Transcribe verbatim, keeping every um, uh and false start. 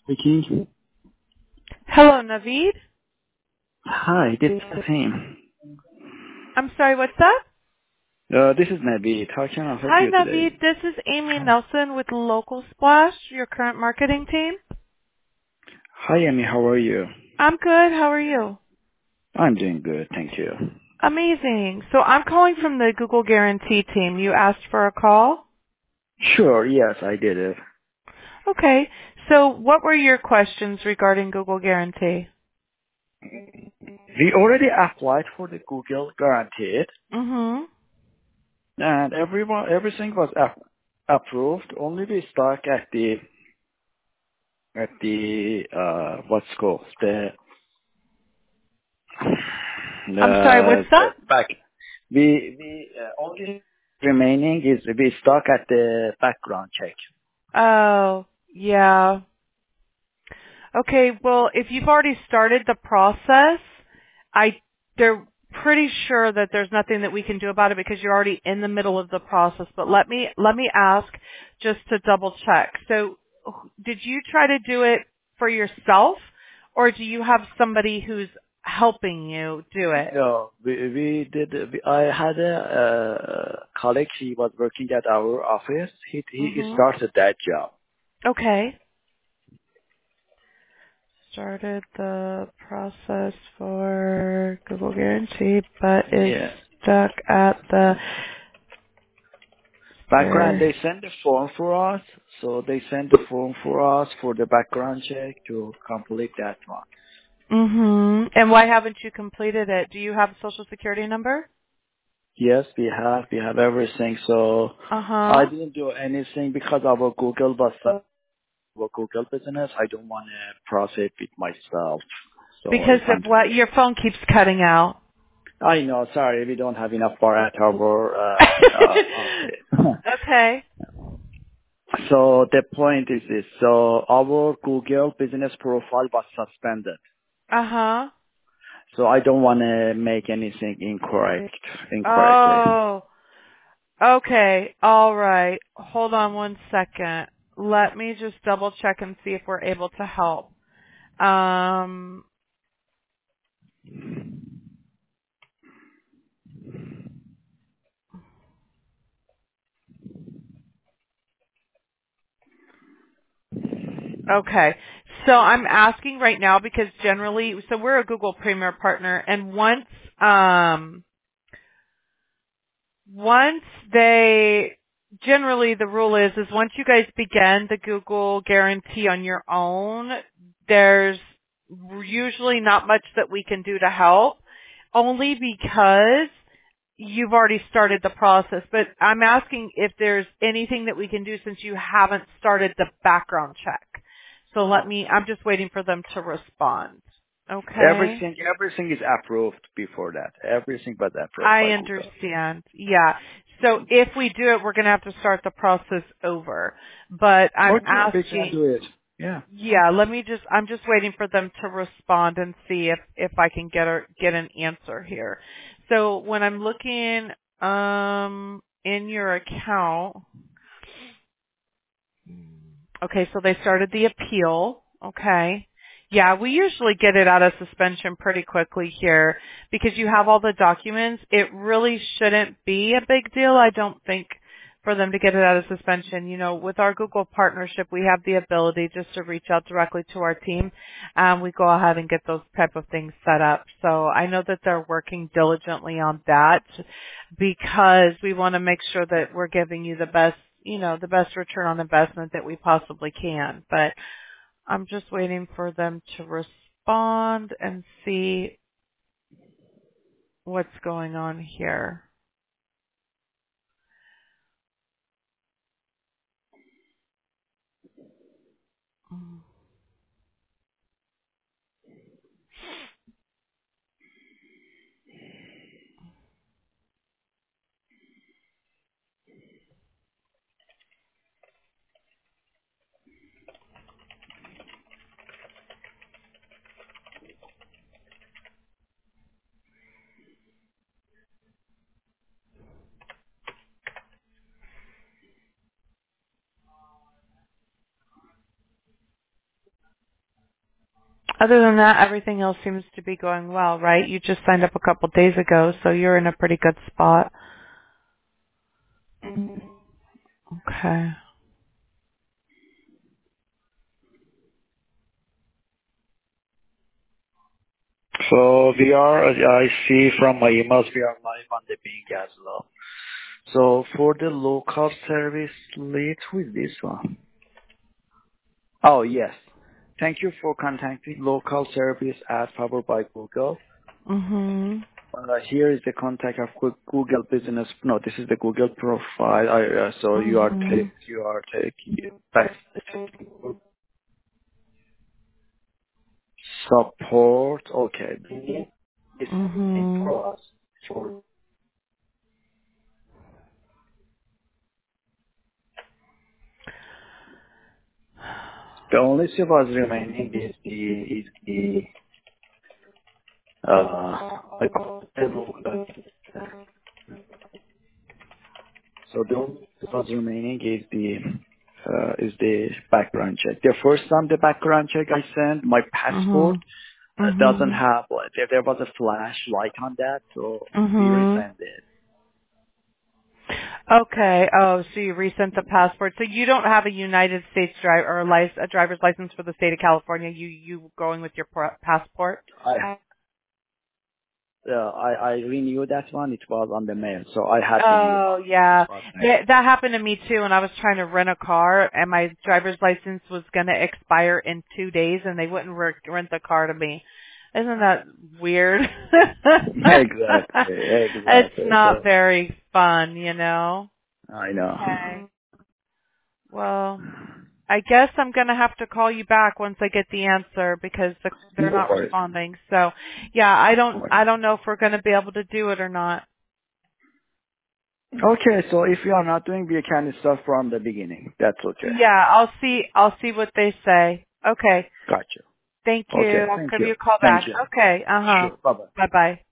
Speaking. Hello, Naveed. Hi, this is him. I'm sorry, what's that? Uh, this is Nabil. How can I help Hi, you today? Naveed. This is Amy Hi. Nelson with Local Splash, your current marketing team. Hi, Amy. How are you? I'm good. How are you? I'm doing good, thank you. Amazing. So I'm calling from the Google Guarantee team. You asked for a call? Sure, yes, I did it. Okay. So what were your questions regarding Google Guarantee? We already applied for the Google Guaranteed, Mm-hmm. and everyone, everything was ap- approved. Only we stuck at the at the uh, what's called the I'm sorry, the, what's that? the back. We we uh, only remaining is we stuck at the background check. Oh, yeah. Okay, well, if you've already started the process, I they're pretty sure that there's nothing that we can do about it because you're already in the middle of the process. But let me let me ask just to double check. So, did you try to do it for yourself, or do you have somebody who's helping you do it? No, we we did. We, I had a uh, colleague. He was working at our office. He he Mhm. started that job. Okay. Started the process for Google Guarantee, but is Yeah. stuck at the Background. there. They sent the form for us, so they sent the form for us for the background check to complete that one. Mhm. And why haven't you completed it? Do you have a social security number? Yes, we have we have everything. So Uh I huh. didn't do anything because our Google was uh, our Google business. I don't want to profit with myself. So Because if of I'm what? Your phone keeps cutting out. I know, sorry, we don't have enough bar at our uh, uh, office. Okay. So the point is this. So our Google business profile was suspended. Uh huh. So I don't want to make anything incorrect, incorrectly. Oh. Okay. All right. Hold on one second. Let me just double check and see if we're able to help. Um. Okay. So I'm asking right now because generally, so we're a Google Premier partner, and once um once they generally the rule is is once you guys begin the Google guarantee on your own, there's usually not much that we can do to help, only because you've already started the process. But I'm asking if there's anything that we can do since you haven't started the background check. So let me, I'm just waiting for them to respond. Okay. Everything, everything is approved before that. Everything was approved I by Google. understand. Yeah. So if we do it, we're going to have to start the process over. But I'm Okay, we can asking, do it. Yeah. yeah, let me just, I'm just waiting for them to respond and see if, if I can get a, get an answer here. So when I'm looking, um, in your account, okay, so they started the appeal. Okay. Yeah, we usually get it out of suspension pretty quickly here because you have all the documents. It really shouldn't be a big deal, I don't think, for them to get it out of suspension. You know, with our Google partnership, we have the ability just to reach out directly to our team. Um, we go ahead and get those type of things set up. So I know that they're working diligently on that because we want to make sure that we're giving you the best, you know, the best return on investment that we possibly can. But I'm just waiting for them to respond and see what's going on here. Other than that, everything else seems to be going well, right? You just signed up a couple days ago, so you're in a pretty good spot. Okay. So we are, I see from my emails, we are live on the Bing as well. So for the local service lead, who is this one? Oh, yes. Thank you for contacting local service as powered by Google. Mhm. Uh, here is the contact of Goo- Google Business. No, this is the Google profile. I, uh, so you are ta- Mhm. you are taking back support. Okay. It's Mhm. for us. For the only thing was remaining is the is the uh. So the only thing was remaining is the uh, is the background check. The first time the background check I sent, my passport Mhm. uh, doesn't Mhm. have like there, there was a flash light on that, so we Mhm. resend it. Okay. Oh, so you resent the passport. So you don't have a United States driver or a, lic- a driver's license for the state of California. You you going with your pro- passport? I uh, I I renewed that one. It was on the mail, so I had the new Oh one. It yeah, was mail. that, that happened to me too. When I was trying to rent a car, and my driver's license was going to expire in two days, and they wouldn't re- rent the car to me. Isn't that weird? Exactly, It's exactly. not So very fun, you know. I know. Okay. Well, I guess I'm going to have to call you back once I get the answer because the, they're No not worries. responding. So, yeah, I No don't worries. I don't know if we're going to be able to do it or not. Okay, so if you are not doing, we can start from the beginning. That's okay. Yeah, I'll see I'll see what they say. Okay. Gotcha. Thank you. Okay, I'll thank give you. you a call Thank back. you. Okay. Uh-huh. Sure. Bye bye. Bye-bye.